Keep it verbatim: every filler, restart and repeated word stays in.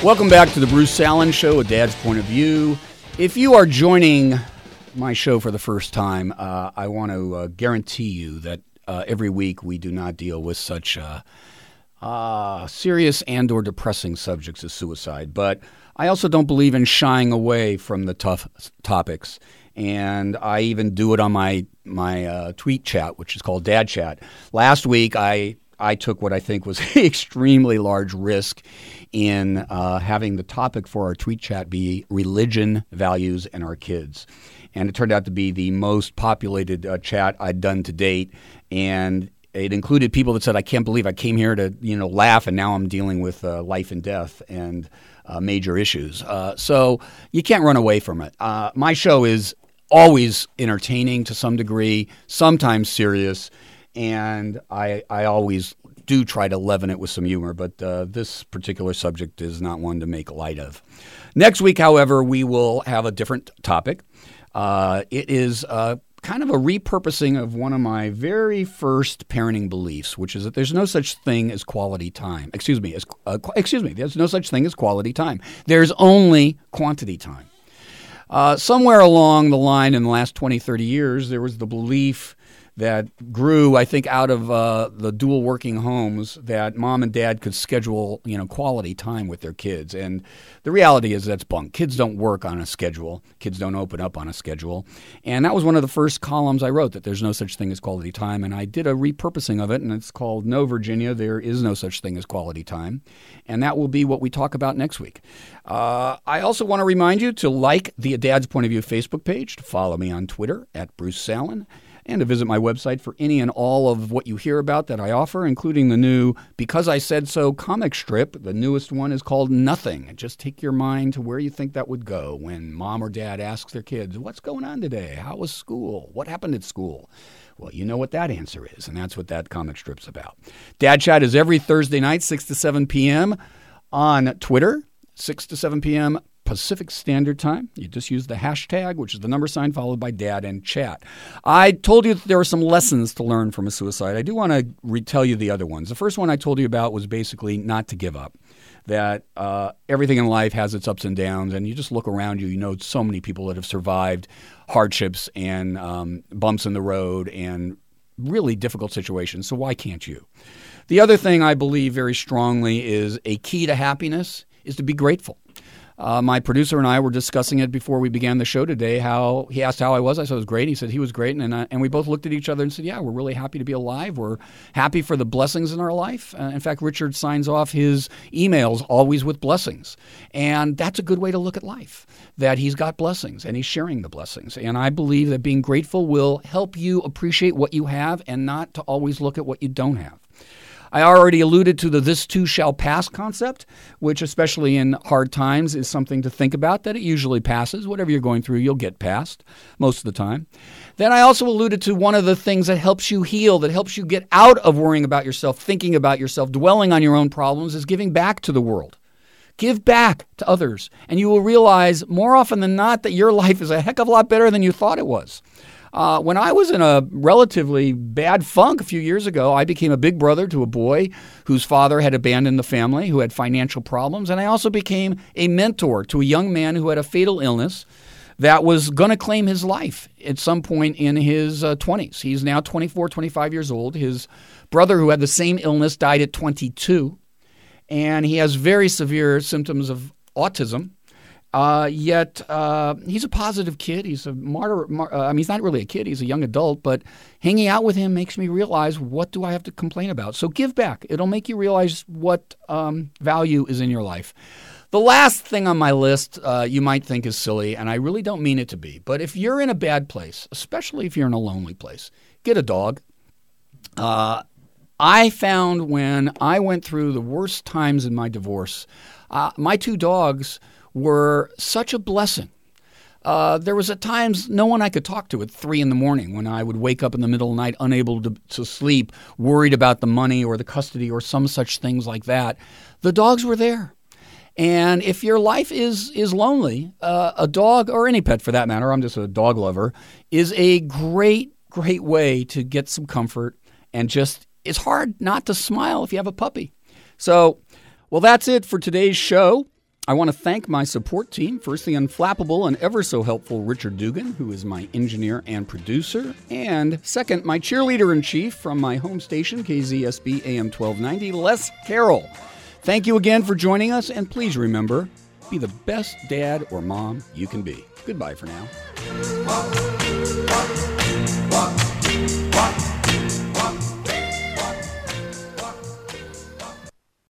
Welcome back to the Bruce Allen Show, A Dad's Point of View. If you are joining my show for the first time, uh, I want to uh, guarantee you that uh, every week we do not deal with such uh, uh, serious and or depressing subjects as suicide. But I also don't believe in shying away from the tough topics. And I even do it on my, my uh, tweet chat, which is called Dad Chat. Last week, I... I took what I think was an extremely large risk in uh, having the topic for our tweet chat be religion, values, and our kids. And it turned out to be the most populated uh, chat I'd done to date. And it included people that said, I can't believe I came here to, you know, laugh, and now I'm dealing with uh, life and death and uh, major issues. Uh, so you can't run away from it. Uh, my show is always entertaining to some degree, sometimes serious. And I, I always do try to leaven it with some humor, but uh, this particular subject is not one to make light of. Next week, however, we will have a different topic. Uh, it is uh, kind of a repurposing of one of my very first parenting beliefs, which is that there's no such thing as quality time. Excuse me, as, uh, excuse me, there's no such thing as quality time. There's only quantity time. Uh, somewhere along the line in the last twenty, thirty years, there was the belief that grew, I think, out of uh, the dual working homes that mom and dad could schedule, you know, quality time with their kids. And the reality is that's bunk. Kids don't work on a schedule. Kids don't open up on a schedule. And that was one of the first columns I wrote, that there's no such thing as quality time. And I did a repurposing of it, and it's called No, Virginia, There Is No Such Thing as Quality Time. And that will be what we talk about next week. Uh, I also want to remind you to like the A Dad's Point of View Facebook page, to follow me on Twitter at Bruce Allen, and to visit my website for any and all of what you hear about that I offer, including the new Because I Said So comic strip. The newest one is called Nothing. Just take your mind to where you think that would go when mom or dad asks their kids, what's going on today? How was school? What happened at school? Well, you know what that answer is, and that's what that comic strip's about. Dad Chat is every Thursday night, six to seven p.m. on Twitter, six to seven p.m. Pacific Standard Time. You just use the hashtag, which is the number sign followed by dad and chat. I told you that there were some lessons to learn from a suicide. I do want to retell you the other ones. The first one I told you about was basically not to give up, that uh, everything in life has its ups and downs, and you just look around you, you know so many people that have survived hardships and um, bumps in the road and really difficult situations, so why can't you? The other thing I believe very strongly is a key to happiness is to be grateful. Uh, my producer and I were discussing it before we began the show today, how he asked how I was. I said it was great. He said he was great. And I, and we both looked at each other and said, yeah, we're really happy to be alive. We're happy for the blessings in our life. Uh, in fact, Richard signs off his emails always with blessings. And that's a good way to look at life, that he's got blessings and he's sharing the blessings. And I believe that being grateful will help you appreciate what you have and not to always look at what you don't have. I already alluded to the this too shall pass concept, which especially in hard times is something to think about, that it usually passes. Whatever you're going through, you'll get past most of the time. Then I also alluded to one of the things that helps you heal, that helps you get out of worrying about yourself, thinking about yourself, dwelling on your own problems, is giving back to the world. Give back to others, and you will realize more often than not that your life is a heck of a lot better than you thought it was. Uh, when I was in a relatively bad funk a few years ago, I became a big brother to a boy whose father had abandoned the family, who had financial problems, and I also became a mentor to a young man who had a fatal illness that was going to claim his life at some point in his uh, twenties. He's now twenty-four, twenty-five years old. His brother, who had the same illness, died at twenty-two, and he has very severe symptoms of autism. Uh, yet uh, he's a positive kid. He's a martyr. Mar- uh, I mean, he's not really a kid. He's a young adult. But hanging out with him makes me realize, what do I have to complain about? So give back. It'll make you realize what um, value is in your life. The last thing on my list uh, you might think is silly, and I really don't mean it to be. But if you're in a bad place, especially if you're in a lonely place, get a dog. Uh, I found when I went through the worst times in my divorce, uh, my two dogs were such a blessing. Uh, there was at times no one I could talk to at three in the morning when I would wake up in the middle of the night unable to, to sleep, worried about the money or the custody or some such things like that. The dogs were there. And if your life is is lonely, uh, a dog, or any pet for that matter, I'm just a dog lover, is a great, great way to get some comfort. And just, it's hard not to smile if you have a puppy. So, well, that's it for today's show. I want to thank my support team. First, the unflappable and ever so helpful Richard Dugan, who is my engineer and producer. And second, my cheerleader-in-chief from my home station, K Z S B A M twelve ninety, Les Carroll. Thank you again for joining us, and please remember, be the best dad or mom you can be. Goodbye for now.